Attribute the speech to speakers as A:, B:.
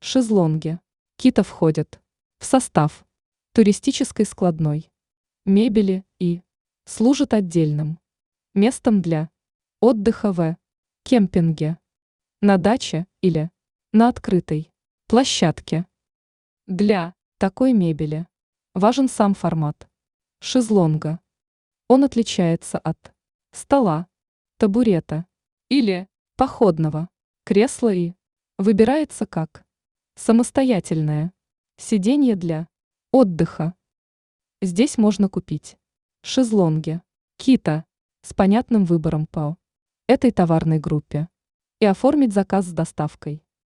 A: Шезлонги. Кита входят в состав туристической складной мебели и служат отдельным местом для отдыха в кемпинге, на даче или на открытой площадке. Для такой мебели важен сам формат шезлонга. Он отличается от стола, табурета или походного кресла и выбирается как самостоятельное сиденье для отдыха. Здесь можно купить шезлонги Кита с понятным выбором по этой товарной группе и оформить заказ с доставкой.